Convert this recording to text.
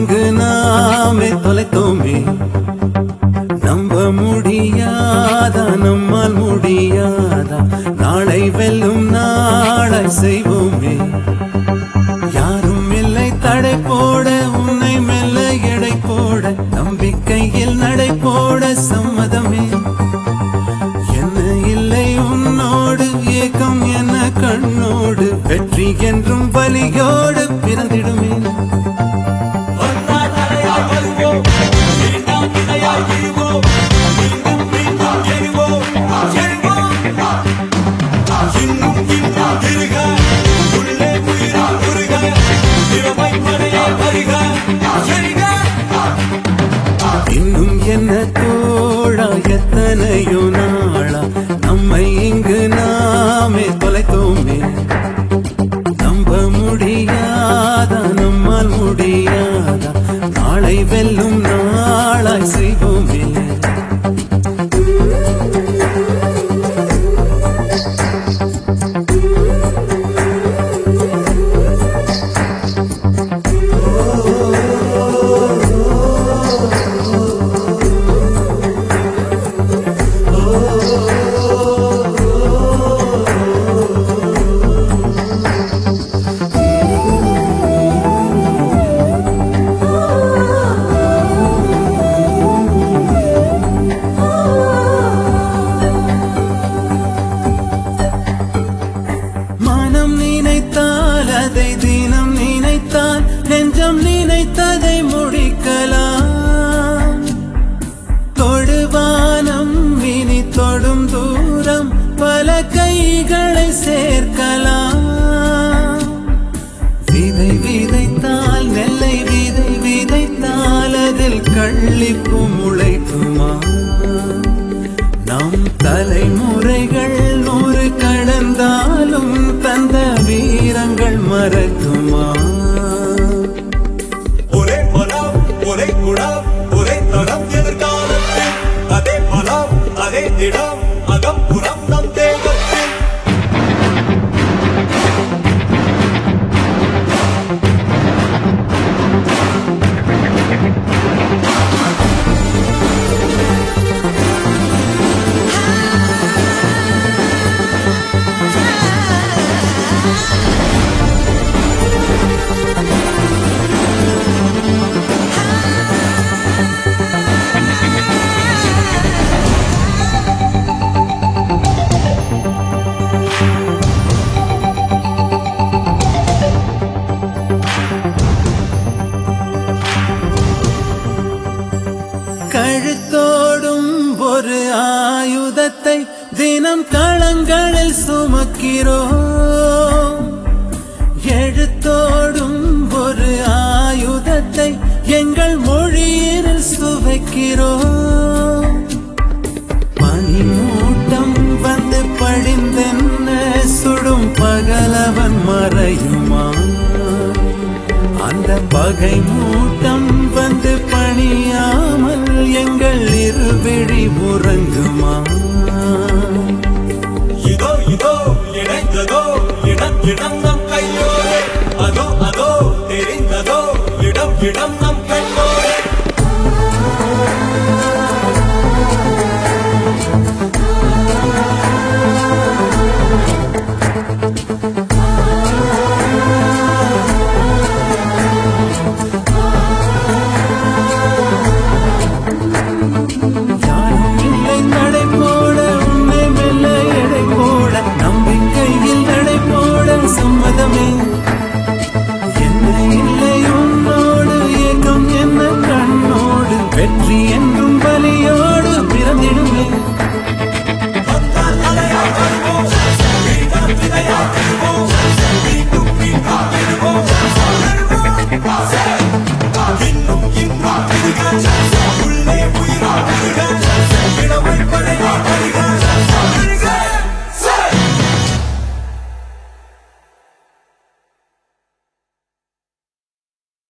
இங்கு நாமே தொலைத்தோமே நம்ப முடியாதா நம்மால் முடியாதா நாளை வெல்லும் நாளை செய்வோமே யாரும் இல்லை தடை போட உன்னை மெல்ல எடை போட நம்பிக்கையில் நடை போட சம்மதமே என்ன இல்லை உன்னோடு ஏக்கம் என்ன கண்ணோடு வெற்றி என்றும் வலியோடு பிறந்திடுமே இன்னும் என்ன தோழா எத்தனையோ நாளா நம்மை இங்கு நாமே தொலைத்தோமே நம்ப முடியாதா நம்மால் முடியாதா நாளை வெல்லும் நாளாய் செய்வோமே அதை தினம் நினைத்தால் நெஞ்சம் நினைத்ததை முடிக்கலாம் தொடுவானம் இனி தொடும் தூரம் பல கைகளை சேர்க்கலாம் விதை விதைத்தால் நெல்லை விதை விதைத்தால் அதில் கள்ளிப்பு முளைக்குமா நம் தலைமுறைகள் 100 கடந்தாலும் தந்த வீரங்கள் மறக்குமா ஒரே மனம் ஒரே குணம் ஒரே தடம் எதிர்காலத்தில் அதே மனம் அதே இடம் அகம் புறம் நம் தேகத்தில் கழுத்தோடும் ஒரு ஆயுதத்தை தினம் களங்களில் சுமக்கிறோம் எழுத்தோடும் ஒரு ஆயுதத்தை எங்கள் மொழியில் சுவைக்கிறோம் பனிமூட்டம் வந்து படிந்தென்ன சுடும் பகலவன் மறையுமா அந்த பகை மூட்டம் வந்து பணியாமல் எங்கள் இருவிழி உறங்குமா இதோ இதோ இணைந்ததோ இடம் இடம் நம் கையோரே அதோ அதோ தெரிந்ததோ இடம் இடம் நம் கண்ணோரே வெற்றி என்றும் வலியோடு பிறந்திடுமே இன்னும்